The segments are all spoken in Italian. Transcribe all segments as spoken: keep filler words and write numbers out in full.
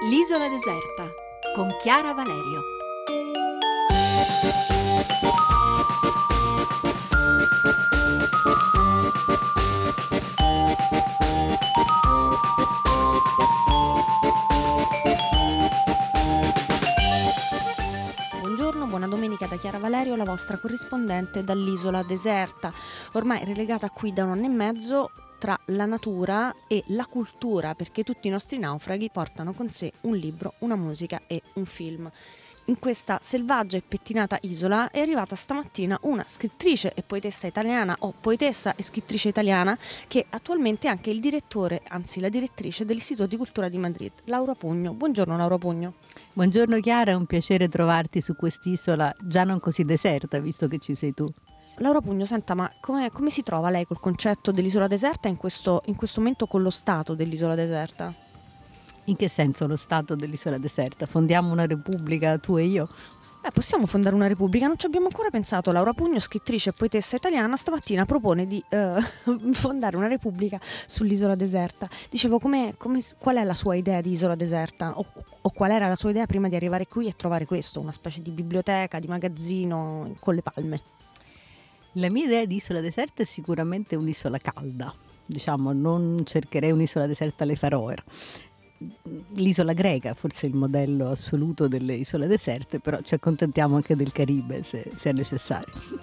L'isola deserta con Chiara Valerio. Buongiorno, buona domenica da Chiara Valerio, la vostra corrispondente dall'isola deserta, ormai relegata qui da un anno e mezzo tra la natura e la cultura, perché tutti i nostri naufraghi portano con sé un libro, una musica e un film. In questa selvaggia e pettinata isola è arrivata stamattina una scrittrice e poetessa italiana, o poetessa e scrittrice italiana, che attualmente è anche il direttore, anzi la direttrice dell'Istituto di Cultura di Madrid, Laura Pugno. Buongiorno Laura Pugno. Buongiorno Chiara, è un piacere trovarti su quest'isola già non così deserta, visto che ci sei tu. Laura Pugno, senta, ma come, come si trova lei col concetto dell'isola deserta in questo, in questo momento con lo stato dell'isola deserta? In che senso lo stato dell'isola deserta? Fondiamo una repubblica, tu e io? Eh, possiamo fondare una repubblica, non ci abbiamo ancora pensato. Laura Pugno, scrittrice e poetessa italiana, stamattina propone di eh, fondare una repubblica sull'isola deserta. Dicevo, come, come, qual è la sua idea di isola deserta? O, o qual era la sua idea prima di arrivare qui e trovare questo, una specie di biblioteca, di magazzino con le palme? La mia idea di isola deserta è sicuramente un'isola calda, diciamo, non cercherei un'isola deserta alle Faroe. L'isola greca forse è il modello assoluto delle isole deserte, però ci accontentiamo anche del Caribe se, se è necessario.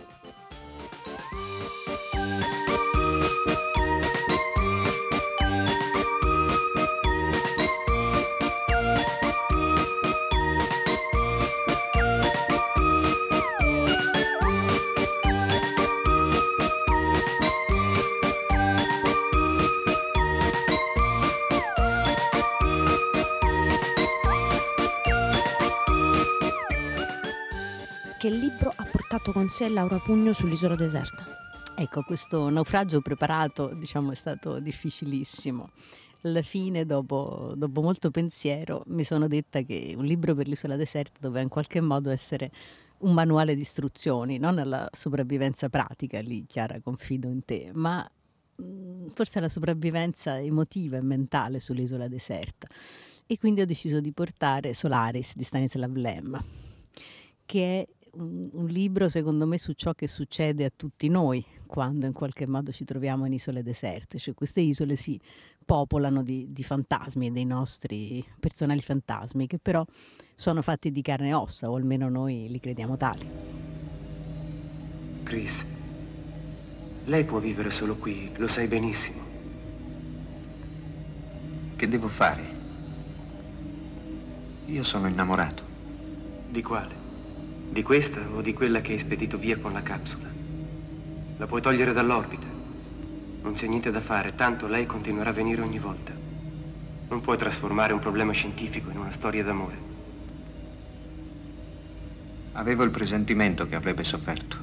Che libro ha portato con sé Laura Pugno sull'isola deserta? Ecco, questo naufragio preparato, diciamo, è stato difficilissimo. Alla fine, dopo, dopo molto pensiero, mi sono detta che un libro per l'isola deserta doveva in qualche modo essere un manuale di istruzioni, non alla sopravvivenza pratica, lì Chiara confido in te, ma mh, forse alla sopravvivenza emotiva e mentale sull'isola deserta. E quindi ho deciso di portare Solaris di Stanislav Lem, che è un, un libro secondo me su ciò che succede a tutti noi quando in qualche modo ci troviamo in isole deserte, cioè queste isole si popolano di, di fantasmi, dei nostri personali fantasmi, che però sono fatti di carne e ossa, o almeno noi li crediamo tali. Chris, lei può vivere solo qui, lo sai benissimo. Che devo fare? Io sono innamorato. Di quale? Di questa o di quella che hai spedito via con la capsula? La puoi togliere dall'orbita. Non c'è niente da fare, tanto lei continuerà a venire ogni volta. Non puoi trasformare un problema scientifico in una storia d'amore. Avevo il presentimento che avrebbe sofferto.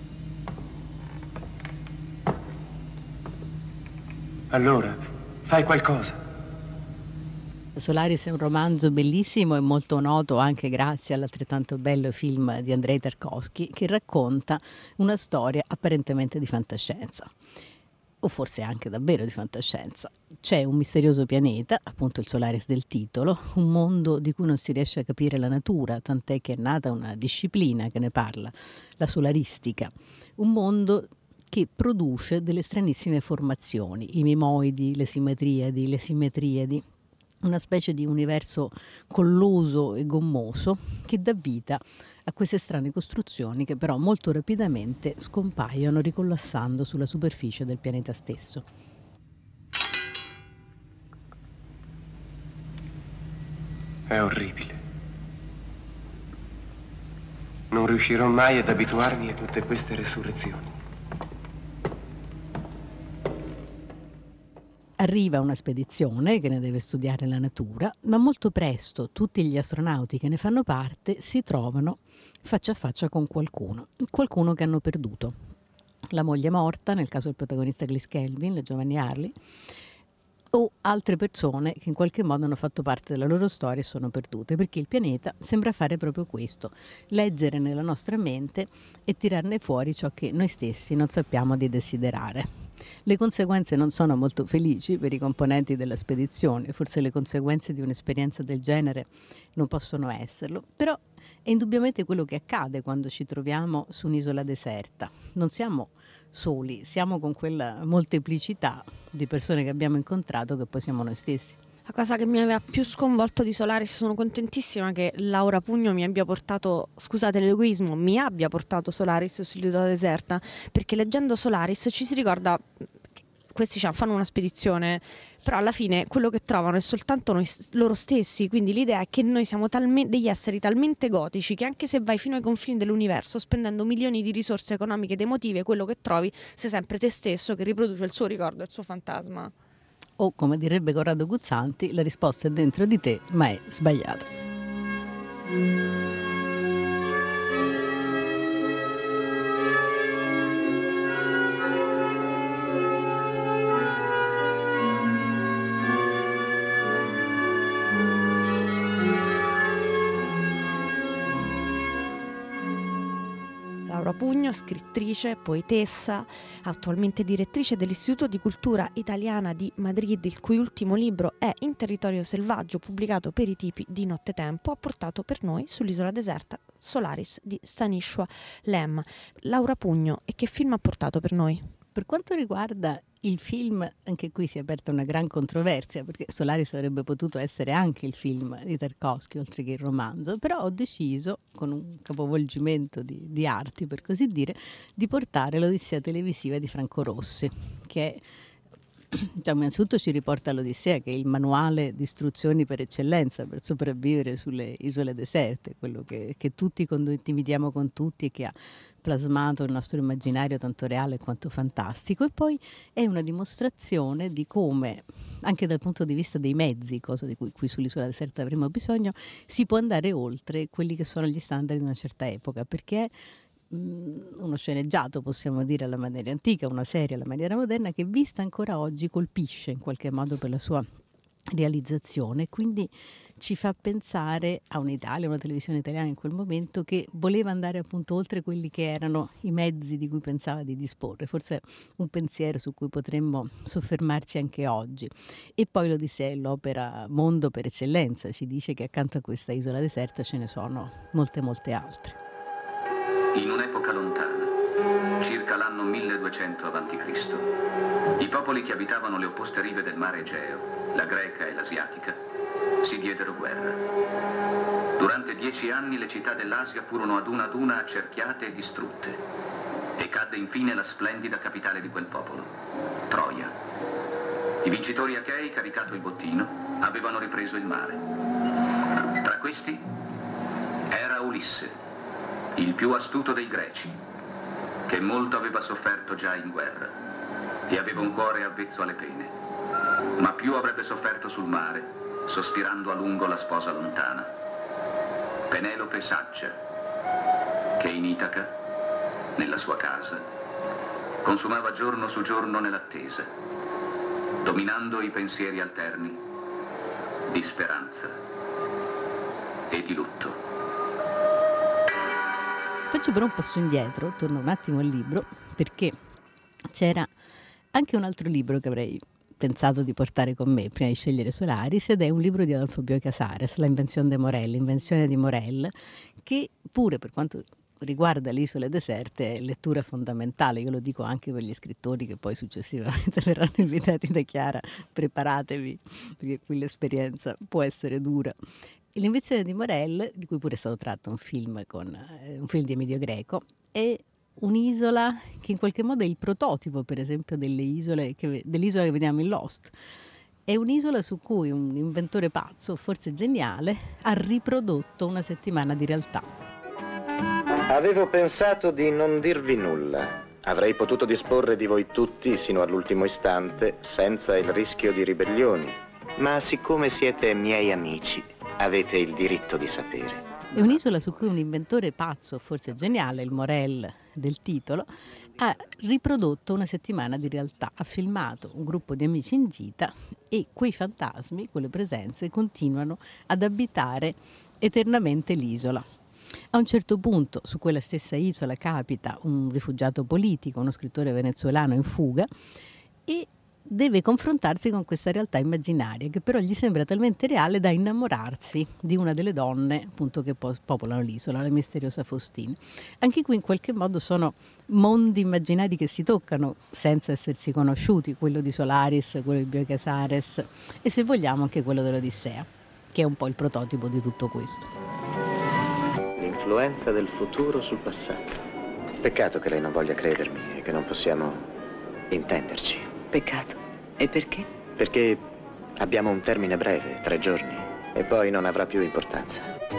Allora, fai qualcosa. Solaris è un romanzo bellissimo e molto noto anche grazie all'altrettanto bello film di Andrei Tarkovsky, che racconta una storia apparentemente di fantascienza, o forse anche davvero di fantascienza. C'è un misterioso pianeta, appunto il Solaris del titolo, un mondo di cui non si riesce a capire la natura, tant'è che è nata una disciplina che ne parla, la solaristica, un mondo che produce delle stranissime formazioni, i mimoidi, le simmetriadi, le simmetriadi, una specie di universo colloso e gommoso che dà vita a queste strane costruzioni che però molto rapidamente scompaiono ricollassando sulla superficie del pianeta stesso. È orribile. Non riuscirò mai ad abituarmi a tutte queste resurrezioni. Arriva una spedizione che ne deve studiare la natura, ma molto presto tutti gli astronauti che ne fanno parte si trovano faccia a faccia con qualcuno, qualcuno che hanno perduto. La moglie morta, nel caso del protagonista Gliss Kelvin, la giovane Harley, o altre persone che in qualche modo hanno fatto parte della loro storia e sono perdute, perché il pianeta sembra fare proprio questo, leggere nella nostra mente e tirarne fuori ciò che noi stessi non sappiamo di desiderare. Le conseguenze non sono molto felici per i componenti della spedizione, forse le conseguenze di un'esperienza del genere non possono esserlo, però è indubbiamente quello che accade quando ci troviamo su un'isola deserta. Non siamo soli, siamo con quella molteplicità di persone che abbiamo incontrato che poi siamo noi stessi. La cosa che mi aveva più sconvolto di Solaris, sono contentissima che Laura Pugno mi abbia portato, scusate l'egoismo, mi abbia portato Solaris sull'isola deserta, perché leggendo Solaris ci si ricorda che questi cioè, fanno una spedizione, però alla fine quello che trovano è soltanto noi, loro stessi, quindi l'idea è che noi siamo talme, degli esseri talmente gotici che anche se vai fino ai confini dell'universo spendendo milioni di risorse economiche ed emotive, quello che trovi sei sempre te stesso che riproduce il suo ricordo e il suo fantasma. O, come direbbe Corrado Guzzanti, la risposta è dentro di te, ma è sbagliata. Laura Pugno, scrittrice, poetessa, attualmente direttrice dell'Istituto di Cultura Italiana di Madrid, il cui ultimo libro è In territorio selvaggio, pubblicato per i tipi di Nottetempo, ha portato per noi sull'isola deserta Solaris di Stanisław Lem. Laura Pugno, e che film ha portato per noi? Per quanto riguarda il film, anche qui si è aperta una gran controversia, perché Solaris avrebbe potuto essere anche il film di Tarkovsky, oltre che il romanzo, però ho deciso, con un capovolgimento di, di arti, per così dire, di portare l'Odissea televisiva di Franco Rossi, che diciamo, innanzitutto ci riporta all'Odissea, che è il manuale di istruzioni per eccellenza per sopravvivere sulle isole deserte, quello che, che tutti condividiamo con tutti e che ha plasmato il nostro immaginario tanto reale quanto fantastico, e poi è una dimostrazione di come, anche dal punto di vista dei mezzi, cosa di cui qui sull'isola deserta avremo bisogno, si può andare oltre quelli che sono gli standard di una certa epoca, perché uno sceneggiato, possiamo dire, alla maniera antica, una serie alla maniera moderna, che vista ancora oggi colpisce in qualche modo per la sua realizzazione, quindi ci fa pensare a un'Italia, una televisione italiana in quel momento che voleva andare appunto oltre quelli che erano i mezzi di cui pensava di disporre, forse un pensiero su cui potremmo soffermarci anche oggi. E poi l'Odissea è l'opera mondo per eccellenza, ci dice che accanto a questa isola deserta ce ne sono molte molte altre. In un'epoca lontana, circa l'anno milleduecento avanti Cristo, i popoli che abitavano le opposte rive del mare Egeo, la greca e l'asiatica, si diedero guerra. Durante dieci anni le città dell'Asia furono ad una ad una accerchiate e distrutte, e cadde infine la splendida capitale di quel popolo, Troia. I vincitori achei, caricato il bottino, avevano ripreso il mare. Tra questi era Ulisse, il più astuto dei greci, che molto aveva sofferto già in guerra e aveva un cuore avvezzo alle pene, ma più avrebbe sofferto sul mare, sospirando a lungo la sposa lontana, Penelope saggia, che in Itaca, nella sua casa, consumava giorno su giorno nell'attesa, dominando i pensieri alterni di speranza e di lutto. Faccio però un passo indietro, torno un attimo al libro, perché c'era anche un altro libro che avrei pensato di portare con me prima di scegliere Solaris, ed è un libro di Adolfo Bioy Casares, La Invenzione de Morel, l'invenzione di Morel, che pure per quanto riguarda le isole deserte è lettura fondamentale. Io lo dico anche per gli scrittori che poi successivamente verranno invitati da Chiara: preparatevi, perché qui l'esperienza può essere dura. E L'invenzione di Morel, di cui pure è stato tratto un film, con, eh, un film di Emilio Greco, è un'isola che in qualche modo è il prototipo, per esempio, delle isole che, dell'isola che vediamo in Lost. È un'isola su cui un inventore pazzo, forse geniale, ha riprodotto una settimana di realtà. Avevo pensato di non dirvi nulla. Avrei potuto disporre di voi tutti sino all'ultimo istante senza il rischio di ribellioni. Ma siccome siete miei amici, avete il diritto di sapere. È un'isola su cui un inventore pazzo, forse geniale, il Morel del titolo, ha riprodotto una settimana di realtà, ha filmato un gruppo di amici in gita e quei fantasmi, quelle presenze, continuano ad abitare eternamente l'isola. A un certo punto su quella stessa isola capita un rifugiato politico, uno scrittore venezuelano in fuga, e deve confrontarsi con questa realtà immaginaria che però gli sembra talmente reale da innamorarsi di una delle donne appunto che po- popolano l'isola, la misteriosa Faustina. Anche qui in qualche modo sono mondi immaginari che si toccano senza essersi conosciuti, quello di Solaris, quello di Bioy Casares e se vogliamo anche quello dell'Odissea, che è un po' il prototipo di tutto questo. L'influenza del futuro sul passato. Peccato che lei non voglia credermi e che non possiamo intenderci. Peccato. E perché? Perché abbiamo un termine breve, tre giorni, e poi non avrà più importanza.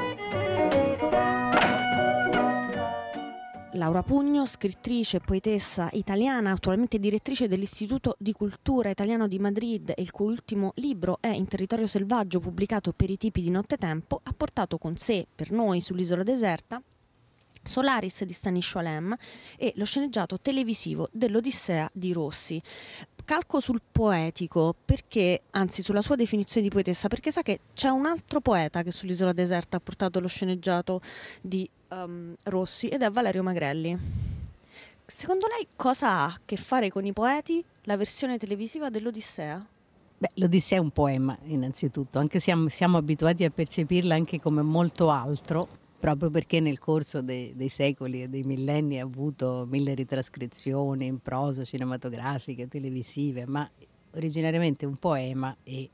Laura Pugno, scrittrice e poetessa italiana, attualmente direttrice dell'Istituto di Cultura Italiano di Madrid, e il cui ultimo libro è In territorio selvaggio, pubblicato per i tipi di Nottetempo, ha portato con sé, per noi, sull'isola deserta, Solaris di Staniscio Alem e lo sceneggiato televisivo dell'Odissea di Rossi. Calco sul poetico, perché, anzi sulla sua definizione di poetessa, perché sa che c'è un altro poeta che sull'isola deserta ha portato lo sceneggiato di um, Rossi ed è Valerio Magrelli. Secondo lei cosa ha a che fare con i poeti la versione televisiva dell'Odissea? Beh, l'Odissea è un poema innanzitutto, anche siamo, siamo abituati a percepirla anche come molto altro, proprio perché nel corso dei, dei secoli e dei millenni ha avuto mille ritrascrizioni in prosa, cinematografiche, televisive, ma originariamente un poema e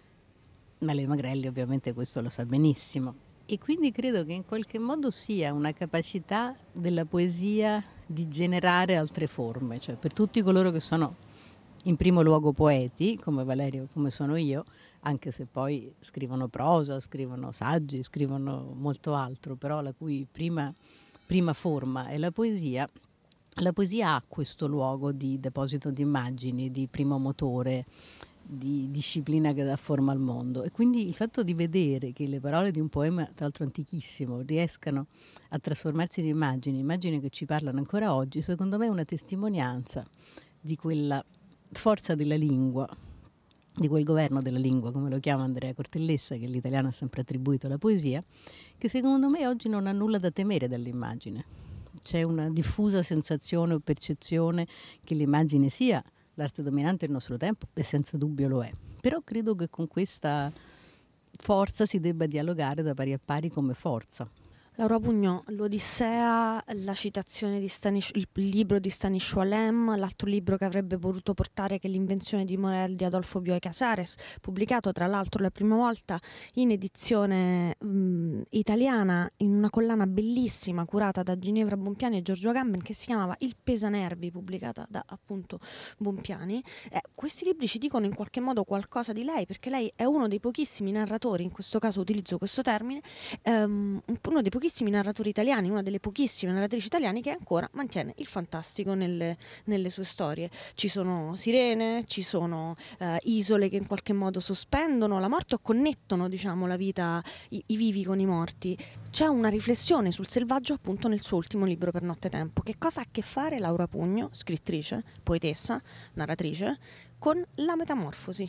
Valerio Magrelli ovviamente questo lo sa benissimo. E quindi credo che in qualche modo sia una capacità della poesia di generare altre forme, cioè per tutti coloro che sono in primo luogo poeti, come Valerio, come sono io, anche se poi scrivono prosa, scrivono saggi, scrivono molto altro, però la cui prima, prima forma è la poesia. La poesia ha questo luogo di deposito di immagini, di primo motore, di disciplina che dà forma al mondo, e quindi il fatto di vedere che le parole di un poema, tra l'altro antichissimo, riescano a trasformarsi in immagini, immagini che ci parlano ancora oggi, secondo me è una testimonianza di quella forza della lingua, di quel governo della lingua, come lo chiama Andrea Cortellessa, che l'italiano ha sempre attribuito alla poesia, che secondo me oggi non ha nulla da temere dall'immagine. C'è una diffusa sensazione o percezione che l'immagine sia l'arte dominante del nostro tempo, e senza dubbio lo è. Però credo che con questa forza si debba dialogare da pari a pari come forza. Laura Pugno, l'Odissea, la citazione di Stanis- il libro di Staniscio Alem, l'altro libro che avrebbe voluto portare, che è L'invenzione di Morel di Adolfo Bioy Casares, pubblicato tra l'altro la prima volta in edizione mh, italiana in una collana bellissima curata da Ginevra Bompiani e Giorgio Agamben, che si chiamava Il Pesanervi, pubblicata da appunto Bompiani. Eh, questi libri ci dicono in qualche modo qualcosa di lei, perché lei è uno dei pochissimi narratori, in questo caso utilizzo questo termine, ehm, uno dei pochissimi narratori italiani, una delle pochissime narratrici italiane che ancora mantiene il fantastico nelle, nelle sue storie. Ci sono sirene, ci sono eh, isole che in qualche modo sospendono la morte o connettono, diciamo, la vita, i, i vivi con i morti. C'è una riflessione sul selvaggio appunto nel suo ultimo libro Per Nottetempo. Che cosa ha a che fare Laura Pugno, scrittrice, poetessa, narratrice, con la metamorfosi?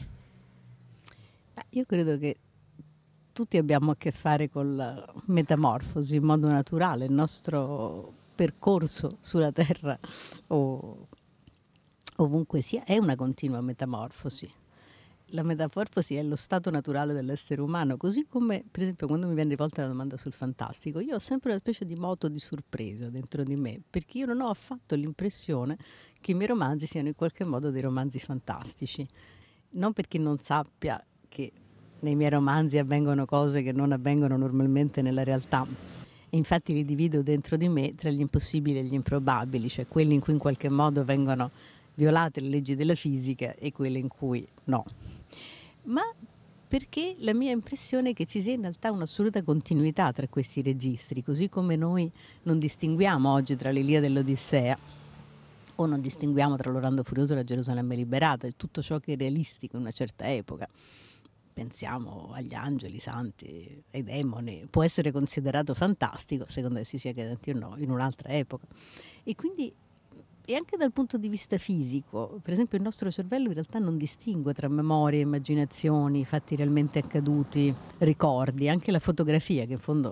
Beh, io credo che tutti abbiamo a che fare con la metamorfosi in modo naturale. Il nostro percorso sulla Terra o ovunque sia è una continua metamorfosi. La metamorfosi è lo stato naturale dell'essere umano, così come per esempio quando mi viene rivolta la domanda sul fantastico, io ho sempre una specie di moto di sorpresa dentro di me, perché io non ho affatto l'impressione che i miei romanzi siano in qualche modo dei romanzi fantastici, non perché non sappia che nei miei romanzi avvengono cose che non avvengono normalmente nella realtà. E infatti li divido dentro di me tra gli impossibili e gli improbabili, cioè quelli in cui in qualche modo vengono violate le leggi della fisica e quelli in cui no. Ma perché la mia impressione è che ci sia in realtà un'assoluta continuità tra questi registri, così come noi non distinguiamo oggi tra l'Ilia e l'Odissea, o non distinguiamo tra l'Orlando Furioso e la Gerusalemme liberata, e tutto ciò che è realistico in una certa epoca. Pensiamo agli angeli, ai santi, ai demoni, può essere considerato fantastico, secondo se si sia credenti o no, in un'altra epoca. E quindi, e anche dal punto di vista fisico, per esempio il nostro cervello in realtà non distingue tra memorie, immaginazioni, fatti realmente accaduti, ricordi, anche la fotografia, che in fondo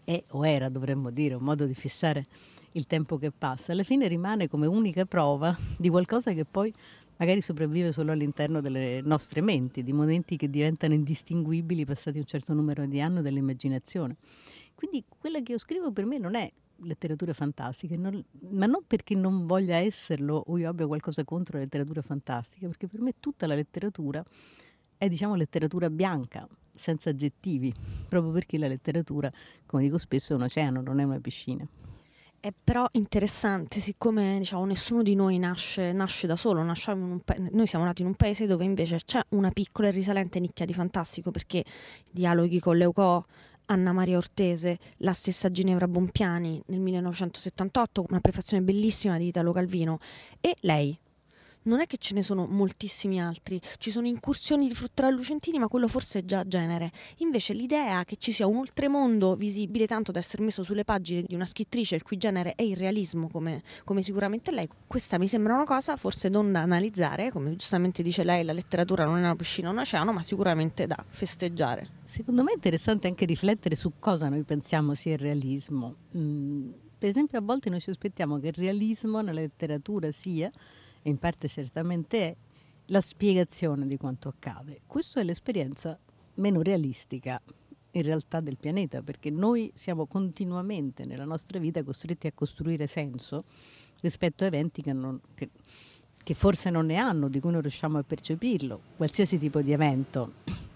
è o era, dovremmo dire, un modo di fissare il tempo che passa, alla fine rimane come unica prova di qualcosa che poi magari sopravvive solo all'interno delle nostre menti, di momenti che diventano indistinguibili passati un certo numero di anni dell'immaginazione. Quindi quella che io scrivo per me non è letteratura fantastica, non- ma non perché non voglia esserlo o io abbia qualcosa contro la letteratura fantastica, perché per me tutta la letteratura è, diciamo, letteratura bianca, senza aggettivi, proprio perché la letteratura, come dico spesso, è un oceano, non è una piscina. È però interessante, siccome diciamo nessuno di noi nasce, nasce da solo, nasciamo in un pa- noi siamo nati in un paese dove invece c'è una piccola e risalente nicchia di fantastico, perché dialoghi con Leucò, Anna Maria Ortese, la stessa Ginevra Bompiani nel millenovecentosettantotto, una prefazione bellissima di Italo Calvino, e lei. Non è che ce ne sono moltissimi altri, ci sono incursioni di Fruttarello Lucentini, ma quello forse è già genere. Invece l'idea che ci sia un oltremondo visibile tanto da essere messo sulle pagine di una scrittrice il cui genere è il realismo, come, come sicuramente lei, questa mi sembra una cosa forse non da analizzare, come giustamente dice lei, la letteratura non è una piscina o un oceano, ma sicuramente da festeggiare. Secondo me è interessante anche riflettere su cosa noi pensiamo sia il realismo. Mm, per esempio, a volte noi ci aspettiamo che il realismo nella letteratura sia, e in parte certamente è, la spiegazione di quanto accade. Questa è l'esperienza meno realistica in realtà del pianeta, perché noi siamo continuamente nella nostra vita costretti a costruire senso rispetto a eventi che, non, che, che forse non ne hanno, di cui non riusciamo a percepirlo. Qualsiasi tipo di evento,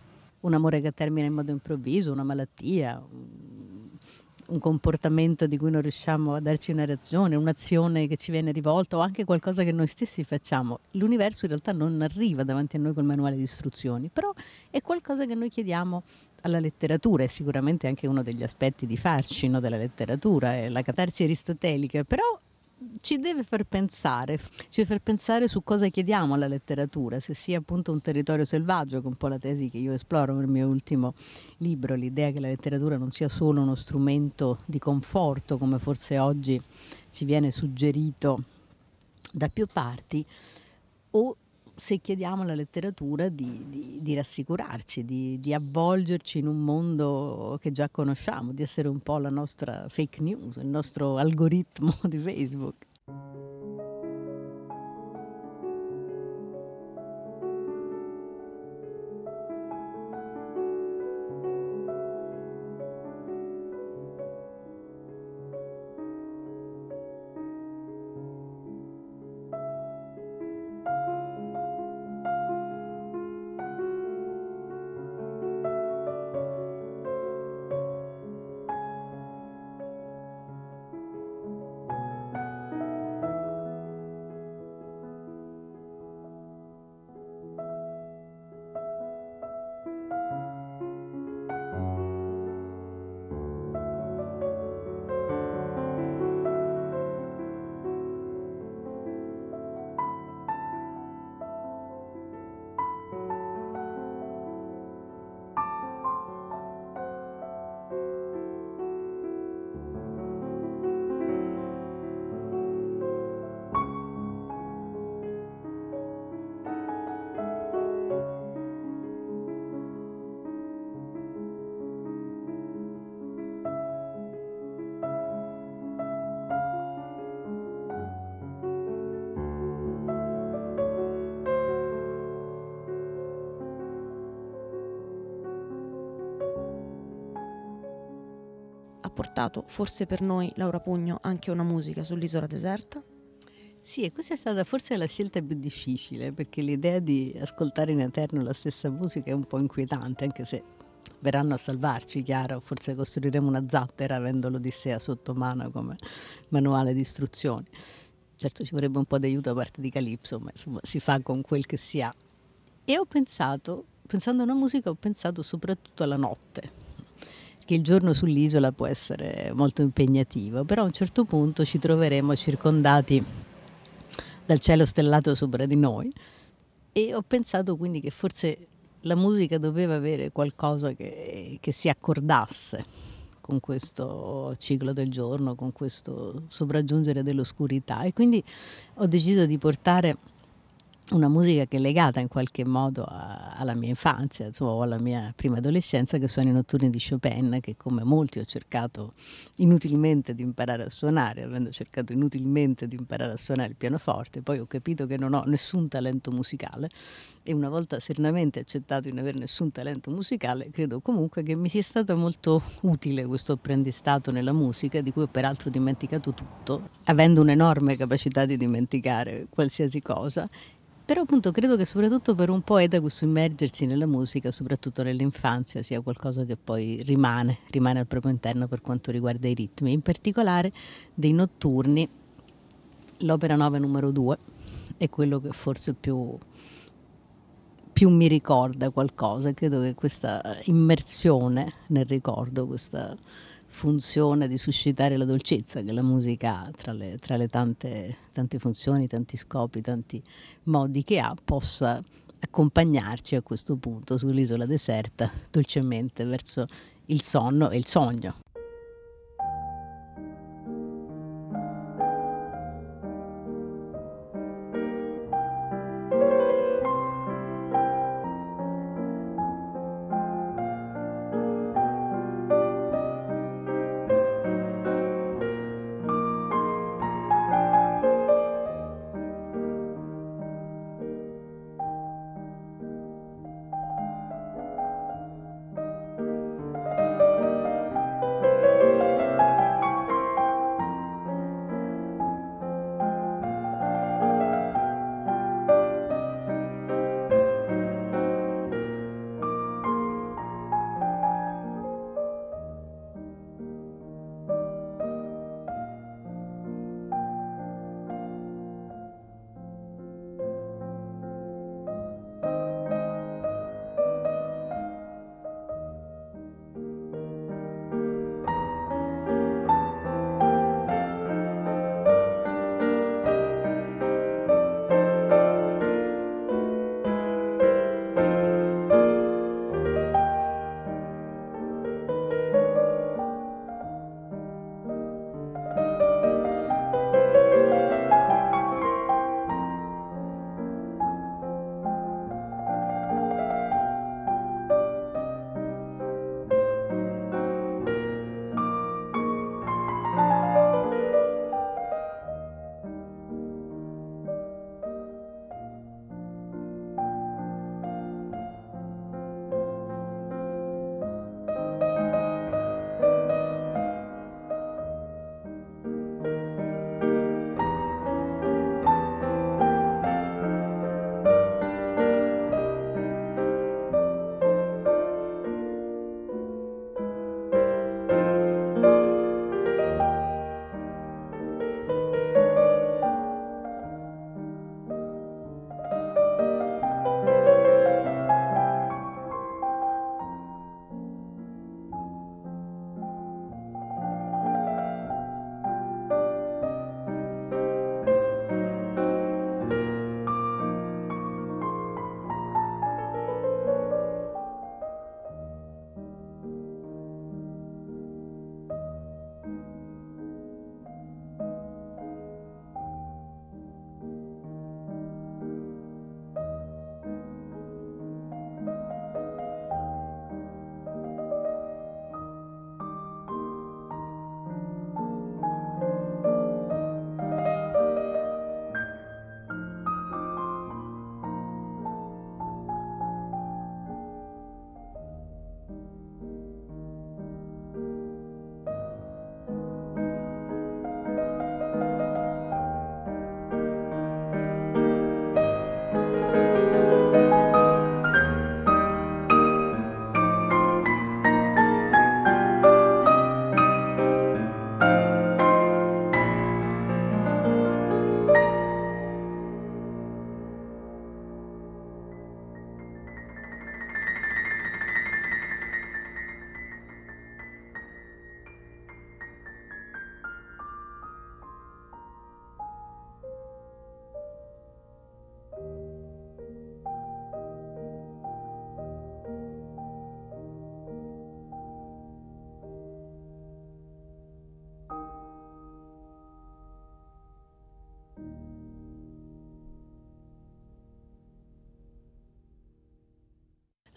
un amore che termina in modo improvviso, una malattia, un un comportamento di cui non riusciamo a darci una reazione, un'azione che ci viene rivolta o anche qualcosa che noi stessi facciamo. L'universo in realtà non arriva davanti a noi col manuale di istruzioni, però è qualcosa che noi chiediamo alla letteratura, è sicuramente anche uno degli aspetti di fascino della letteratura, è la catarsi aristotelica, però ci deve far pensare, ci deve far pensare su cosa chiediamo alla letteratura, se sia appunto un territorio selvaggio, che è un po' la tesi che io esploro nel mio ultimo libro, l'idea che la letteratura non sia solo uno strumento di conforto, come forse oggi ci viene suggerito da più parti, o se chiediamo alla letteratura di, di, di rassicurarci, di, di avvolgerci in un mondo che già conosciamo, di essere un po' la nostra fake news, il nostro algoritmo di Facebook. Ha portato forse per noi, Laura Pugno, anche una musica sull'isola deserta? Sì, e questa è stata forse la scelta più difficile, perché l'idea di ascoltare in eterno la stessa musica è un po' inquietante, anche se verranno a salvarci, chiaro, forse costruiremo una zattera avendo l'Odissea sotto mano come manuale di istruzioni. Certo ci vorrebbe un po' di aiuto da parte di Calypso, ma insomma si fa con quel che si ha. E ho pensato, pensando a una musica, ho pensato soprattutto alla notte, che il giorno sull'isola può essere molto impegnativo, però a un certo punto ci troveremo circondati dal cielo stellato sopra di noi, e ho pensato quindi che forse la musica doveva avere qualcosa che, che si accordasse con questo ciclo del giorno, con questo sopraggiungere dell'oscurità, e quindi ho deciso di portare una musica che è legata in qualche modo a, alla mia infanzia, insomma, o alla mia prima adolescenza, che sono i notturni di Chopin, che come molti ho cercato inutilmente di imparare a suonare, avendo cercato inutilmente di imparare a suonare il pianoforte. Poi ho capito che non ho nessun talento musicale e una volta serenamente accettato di non avere nessun talento musicale, credo comunque che mi sia stato molto utile questo apprendistato nella musica, di cui ho peraltro dimenticato tutto, avendo un'enorme capacità di dimenticare qualsiasi cosa. Però appunto credo che soprattutto per un poeta questo immergersi nella musica, soprattutto nell'infanzia, sia qualcosa che poi rimane, rimane al proprio interno per quanto riguarda i ritmi. In particolare dei notturni, l'opera nove numero due è quello che forse più, più mi ricorda qualcosa. Credo che questa immersione nel ricordo, questa funzione di suscitare la dolcezza che la musica ha tra le, tra le tante, tante funzioni, tanti scopi, tanti modi che ha, possa accompagnarci a questo punto sull'isola deserta dolcemente verso il sonno e il sogno.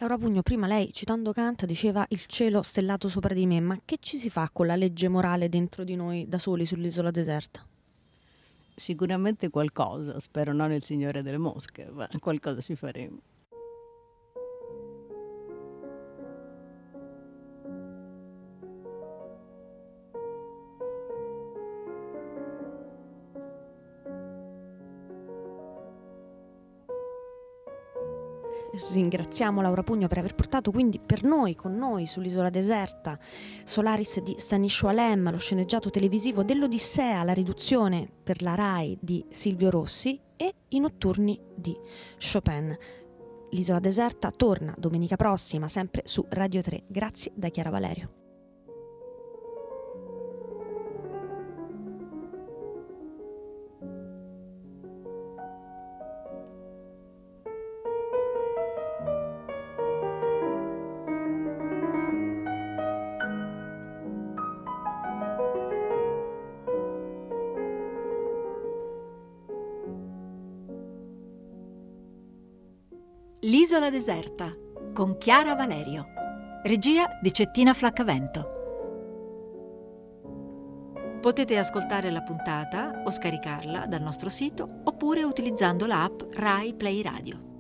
Laura Pugno, prima lei, citando Kant, diceva il cielo stellato sopra di me, ma che ci si fa con la legge morale dentro di noi da soli sull'isola deserta? Sicuramente qualcosa, spero non il Signore delle Mosche, ma qualcosa ci faremo. Ringraziamo Laura Pugno per aver portato quindi per noi, con noi, sull'isola deserta, Solaris di Staniscio Alem, lo sceneggiato televisivo dell'Odissea, la riduzione per la Rai di Silvio Rossi e i notturni di Chopin. L'isola deserta torna domenica prossima, sempre su Radio tre. Grazie da Chiara Valerio. L'isola deserta con Chiara Valerio. Regia di Cettina Flaccavento. Potete ascoltare la puntata o scaricarla dal nostro sito oppure utilizzando l'app Rai Play Radio.